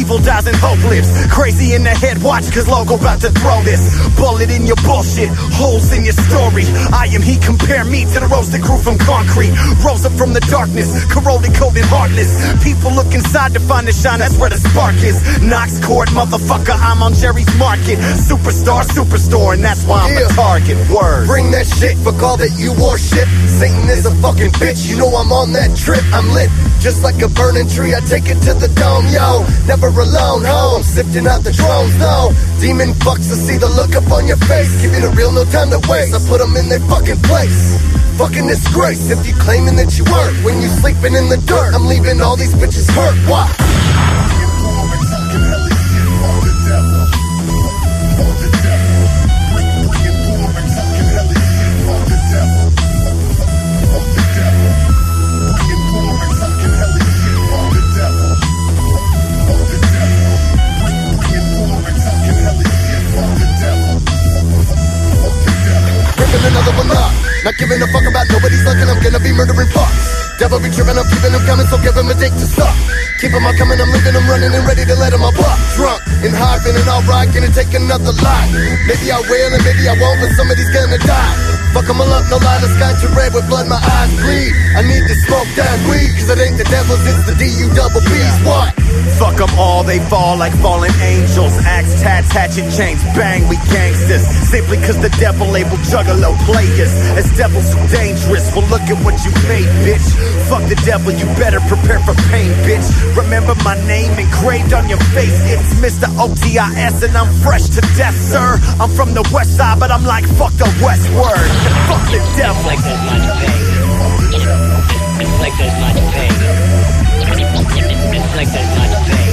evil dies and hope lives. Crazy in the head, watch, cause Logo about to throw this bullet in your bullshit, holes in your story. I am he, compare me to the rose that grew from concrete. Rose up from the darkness, corroded, cold and heartless. People look inside to find the shine, that's where the spark is. Knox Court, motherfucker, I'm on Jerry's Market. Superstar, superstore, and that's why I'm a target. Word. Bring that shit, fuck all that you worship. Satan is a fucking bitch, you know I'm on that trip. I'm lit, just like a burning tree, I take it to the dome, yo. Never alone, ho, I'm sifting out the drones, no. Demon fucks to see the look up on your face. Give it a real, no time to waste. I put them in their fucking place. Fucking disgrace if you claiming that you weren't. When you sleeping in the dirt, I'm leaving all these bitches hurt. Why? Another one up. Not giving a fuck about nobody's looking, I'm gonna be murdering fucks. Devil be tripping, I'm keeping them coming, so give him a dick to suck. Keep them all coming, I'm leaving them running and ready to let them all buck. Drunk and high, feeling alright, gonna take another life. Maybe I will and maybe I won't, but somebody's gonna die. Fuck them all up, no lie, the sky too red with blood, my eyes bleed. I need to smoke that weed, cause it ain't the devil's, it's the D-U-double-B's. What? Fuck them all, they fall like fallen angels. Axe, tats, hatchet, chains, bang, we gangsters. Simply cause the devil labeled juggalo players. As devils so dangerous, well look at what you made, bitch. Fuck the devil, you better prepare for pain, bitch. Remember my name engraved on your face. It's Mr. OTIS and I'm fresh to death, sir. I'm from the west side, but I'm like, fuck the westward. Fuck the devil. It's like there's much pain. It's like there's much pain. It's like there's much pain.